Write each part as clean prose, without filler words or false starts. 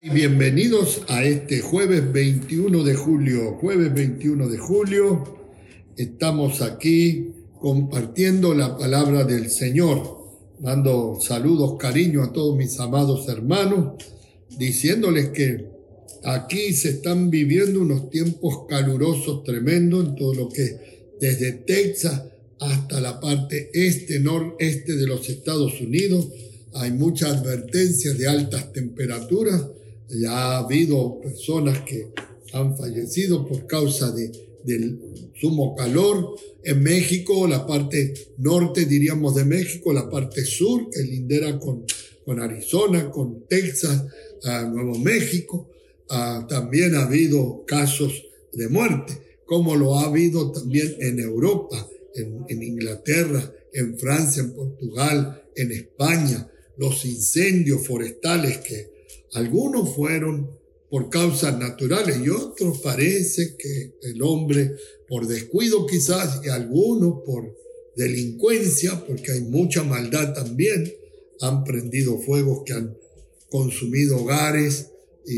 Bienvenidos a este jueves 21 de julio. Jueves 21 de julio, estamos aquí compartiendo la palabra del Señor, dando saludos, cariño a todos mis amados hermanos, diciéndoles que aquí se están viviendo unos tiempos calurosos tremendos en todo lo que desde Texas hasta la parte noreste de los Estados Unidos. Hay muchas advertencias de altas temperaturas. Ya ha habido personas que han fallecido por causa del sumo calor. En México, la parte norte, diríamos, de México, la parte sur, que lindera con Arizona, con Texas, Nuevo México, también ha habido casos de muerte, como lo ha habido también en Europa, en Inglaterra, en Francia, en Portugal, en España, los incendios forestales que algunos fueron por causas naturales y otros parece que el hombre por descuido quizás y algunos por delincuencia, porque hay mucha maldad también, han prendido fuegos que han consumido hogares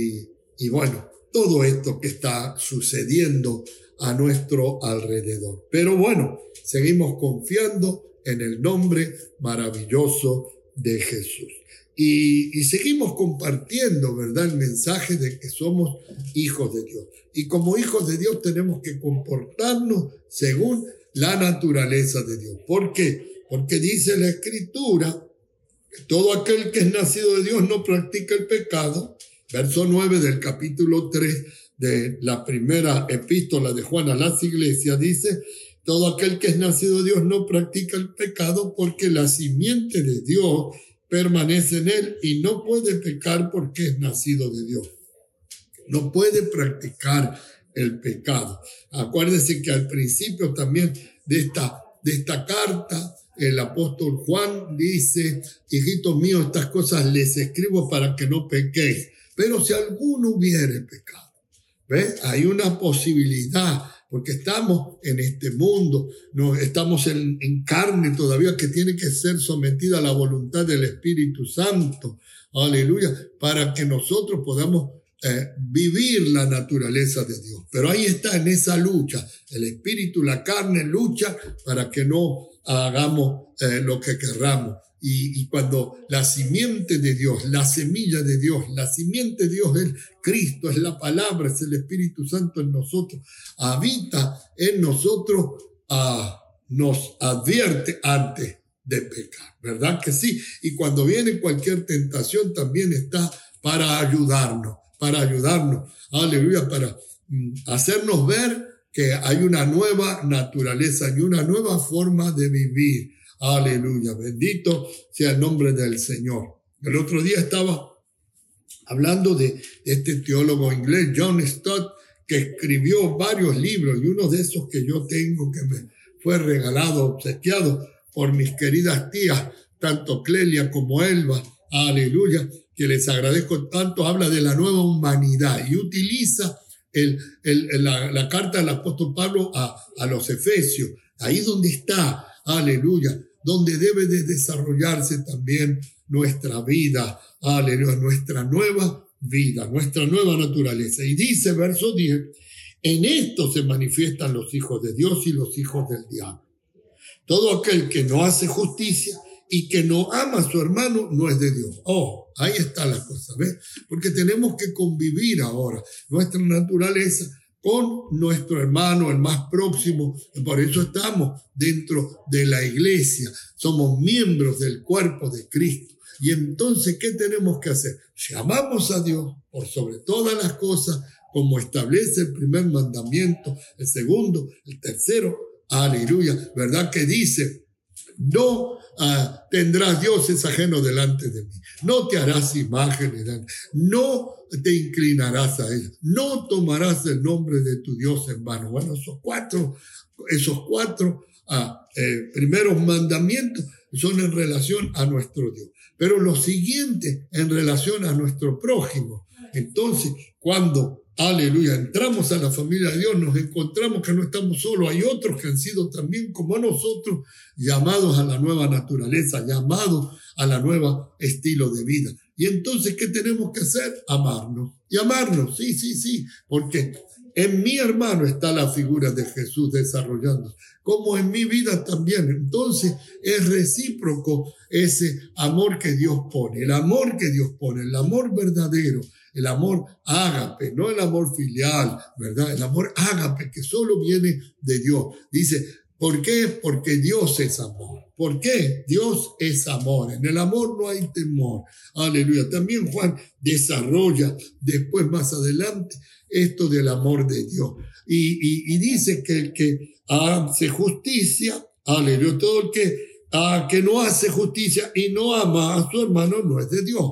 y bueno, todo esto que está sucediendo a nuestro alrededor. Pero bueno, seguimos confiando en el nombre maravilloso de Jesús. Y seguimos compartiendo, ¿verdad?, el mensaje de que somos hijos de Dios. Y como hijos de Dios tenemos que comportarnos según la naturaleza de Dios. ¿Por qué? Porque dice la Escritura que todo aquel que es nacido de Dios no practica el pecado. Verso 9 del capítulo 3 de la primera epístola de Juan a las iglesias dice: todo aquel que es nacido de Dios no practica el pecado porque la simiente de Dios permanece en él y no puede pecar porque es nacido de Dios. No puede practicar el pecado. Acuérdense que al principio también de esta carta, el apóstol Juan dice: hijitos míos, estas cosas les escribo para que no pequéis. Pero si alguno hubiere pecado, ¿ves? Hay una posibilidad, porque estamos en este mundo, no estamos en carne todavía que tiene que ser sometida a la voluntad del Espíritu Santo, aleluya, para que nosotros podamos vivir la naturaleza de Dios. Pero ahí está, en esa lucha, el Espíritu, la carne lucha para que no hagamos lo que querramos. Y cuando la simiente de Dios, la semilla de Dios, la simiente de Dios es Cristo, es la palabra, es el Espíritu Santo en nosotros, habita en nosotros, nos advierte antes de pecar, ¿verdad que sí? Y cuando viene cualquier tentación también está para ayudarnos, aleluya, para hacernos ver que hay una nueva naturaleza y una nueva forma de vivir. Aleluya, bendito sea el nombre del Señor. El otro día estaba hablando de este teólogo inglés, John Stott, que escribió varios libros, y uno de esos que yo tengo, que me fue regalado, obsequiado por mis queridas tías, tanto Clelia como Elba, aleluya, que les agradezco tanto, habla de la nueva humanidad y utiliza la carta del apóstol Pablo a los Efesios, ahí donde está, aleluya, donde debe de desarrollarse también nuestra vida, aleluya, nuestra nueva vida, nuestra nueva naturaleza. Y dice, verso 10, en esto se manifiestan los hijos de Dios y los hijos del diablo. Todo aquel que no hace justicia y que no ama a su hermano no es de Dios. Oh, ahí está la cosa, ¿ves? Porque tenemos que convivir ahora nuestra naturaleza con nuestro hermano, el más próximo. Por eso estamos dentro de la iglesia. Somos miembros del cuerpo de Cristo. Y entonces, ¿qué tenemos que hacer? Si amamos a Dios por sobre todas las cosas, como establece el primer mandamiento, el segundo, el tercero, aleluya, ¿verdad? Que dice: no tendrás dioses ajenos delante de mí, no te harás imágenes, no te inclinarás a ellos, no tomarás el nombre de tu Dios en vano. Bueno, esos cuatro primeros mandamientos son en relación a nuestro Dios, pero los siguientes en relación a nuestro prójimo. Entonces, cuando aleluya, entramos a la familia de Dios, nos encontramos que no estamos solos, hay otros que han sido también como nosotros llamados a la nueva naturaleza, llamados a la nueva estilo de vida. Y entonces, ¿qué tenemos que hacer? Amarnos. Y amarnos, sí, porque en mi hermano está la figura de Jesús desarrollando, como en mi vida también. Entonces es recíproco ese amor que Dios pone, el amor que Dios pone, el amor verdadero, el amor ágape, no el amor filial, ¿verdad? El amor ágape que solo viene de Dios. Dice, ¿por qué? Porque Dios es amor. ¿Por qué? Dios es amor. En el amor no hay temor. Aleluya. También Juan desarrolla después, más adelante, esto del amor de Dios. Y dice que el que hace justicia, aleluya, todo el que no hace justicia y no ama a su hermano no es de Dios.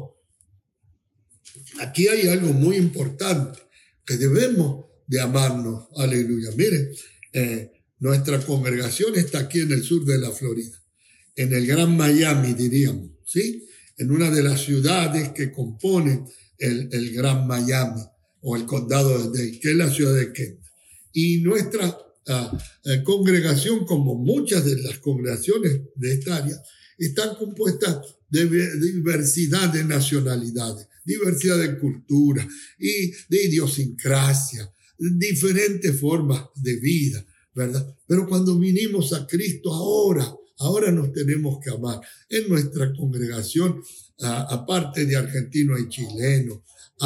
Aquí hay algo muy importante, que debemos de amarnos. Aleluya. Miren, nuestra congregación está aquí en el sur de la Florida, en el Gran Miami, diríamos, ¿sí? En una de las ciudades que componen el Gran Miami o el condado de Dade, que es la ciudad de Kent. Y nuestra congregación, como muchas de las congregaciones de esta área, están compuestas de diversidad de nacionalidades, diversidad de cultura y de idiosincrasia, diferentes formas de vida, ¿verdad? Pero cuando vinimos a Cristo ahora nos tenemos que amar. En nuestra congregación, aparte de argentino, hay chileno,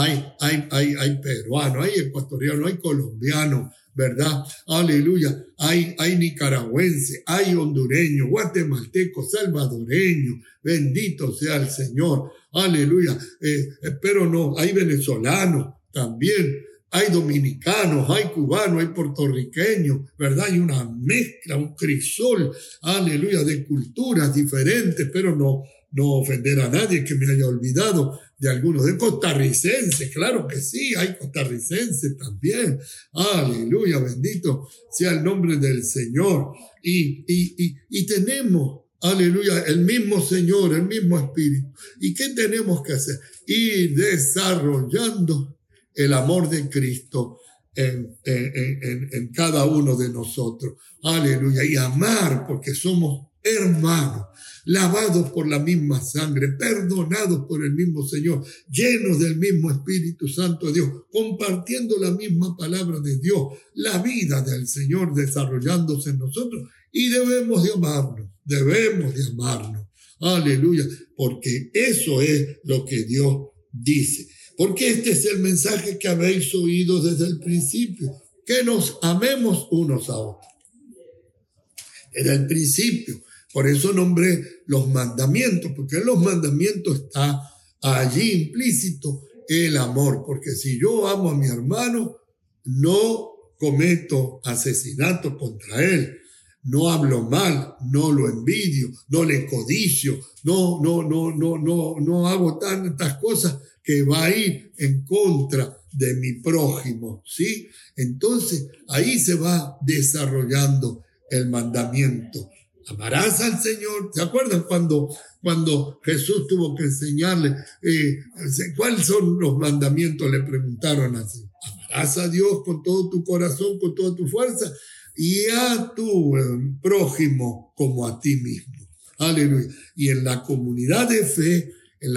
hay peruano, hay ecuatoriano, hay colombiano, ¿verdad? Aleluya. Hay nicaragüense, hay hondureño, guatemalteco, salvadoreño. Bendito sea el Señor. Aleluya. Pero no, hay venezolanos también. Hay dominicanos, hay cubanos, hay puertorriqueños, ¿verdad? Hay una mezcla, un crisol, aleluya, de culturas diferentes, pero no ofender a nadie que me haya olvidado de algunos. De costarricenses, claro que sí, hay costarricenses también. Aleluya, bendito sea el nombre del Señor. Y tenemos, aleluya, el mismo Señor, el mismo Espíritu. ¿Y qué tenemos que hacer? Ir desarrollando el amor de Cristo en cada uno de nosotros. Aleluya. Y amar porque somos hermanos, lavados por la misma sangre, perdonados por el mismo Señor, llenos del mismo Espíritu Santo de Dios, compartiendo la misma palabra de Dios, la vida del Señor desarrollándose en nosotros. Y debemos de amarnos. Aleluya. Porque eso es lo que Dios dice. Porque este es el mensaje que habéis oído desde el principio, que nos amemos unos a otros. Era el principio. Por eso nombré los mandamientos, porque en los mandamientos está allí implícito el amor. Porque si yo amo a mi hermano, no cometo asesinato contra él, no hablo mal, no lo envidio, no le codicio, no hago tantas cosas que va a ir en contra de mi prójimo, ¿sí? Entonces, ahí se va desarrollando el mandamiento. Amarás al Señor. ¿Se acuerdan cuando Jesús tuvo que enseñarle cuáles son los mandamientos? Le preguntaron así. Amarás a Dios con todo tu corazón, con toda tu fuerza, y a tu prójimo como a ti mismo. Aleluya. Y en la comunidad de fe,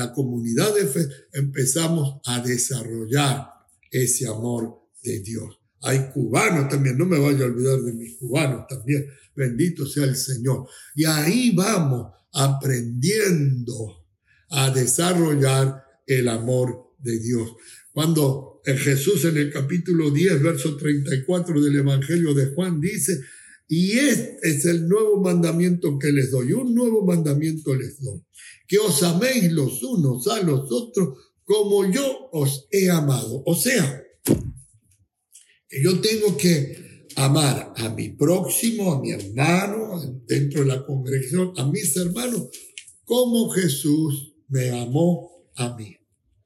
empezamos a desarrollar ese amor de Dios. Hay cubanos también, no me vaya a olvidar de mis cubanos también, bendito sea el Señor. Y ahí vamos aprendiendo a desarrollar el amor de Dios. Cuando Jesús en el capítulo 10, verso 34 del Evangelio de Juan dice, y este es el nuevo mandamiento que les doy, un nuevo mandamiento les doy, que os améis los unos a los otros como yo os he amado. O sea, que yo tengo que amar a mi próximo, a mi hermano, dentro de la congregación, a mis hermanos, como Jesús me amó a mí.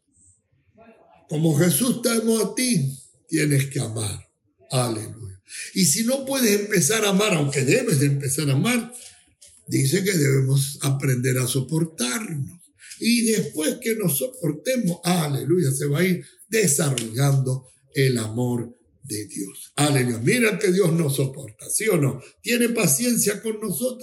Como Jesús te amó a ti, tienes que amar. Aleluya. Y si no puedes empezar a amar, aunque debes de empezar a amar, dice que debemos aprender a soportarnos. Y después que nos soportemos, aleluya, se va a ir desarrollando el amor de Dios. Aleluya. Mira que Dios nos soporta, ¿sí o no? Tiene paciencia con nosotros.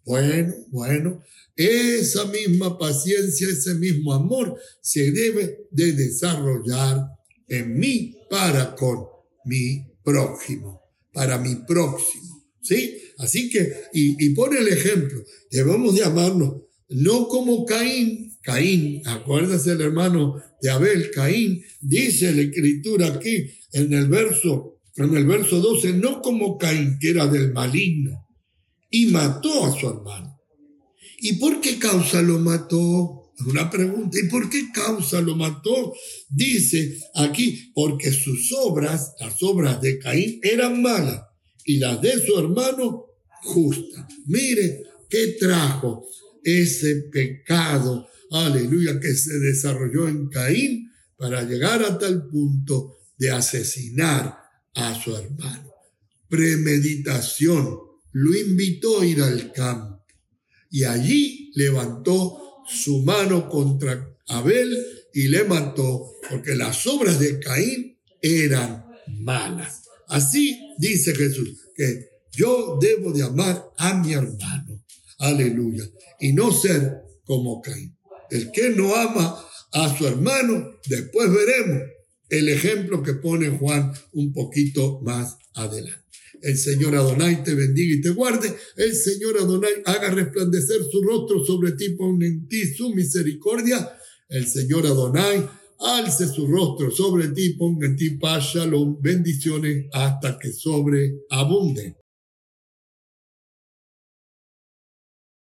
Bueno, esa misma paciencia, ese mismo amor se debe de desarrollar en mí para con mi prójimo, para mi próximo, ¿sí? Así que, y pone el ejemplo, debemos de amarnos, no como Caín, acuérdese el hermano de Abel, Caín, dice la escritura aquí en el verso 12, no como Caín, que era del maligno, y mató a su hermano. ¿Y por qué causa lo mató? Es una pregunta. ¿Y por qué causa lo mató? Dice aquí, porque sus obras, las obras de Caín, eran malas y las de su hermano justas. Mire qué trajo ese pecado, aleluya, que se desarrolló en Caín para llegar hasta el punto de asesinar a su hermano. Premeditación. Lo invitó a ir al campo y allí levantó su mano contra Abel y le mató porque las obras de Caín eran malas. Así dice Jesús, que yo debo de amar a mi hermano, aleluya, y no ser como Caín. El que no ama a su hermano, después veremos el ejemplo que pone Juan un poquito más adelante. El Señor Adonai te bendiga y te guarde. El Señor Adonai haga resplandecer su rostro sobre ti, ponga en ti su misericordia. El Señor Adonai alce su rostro sobre ti, ponga en ti paz, shalom, bendiciones hasta que sobreabunde.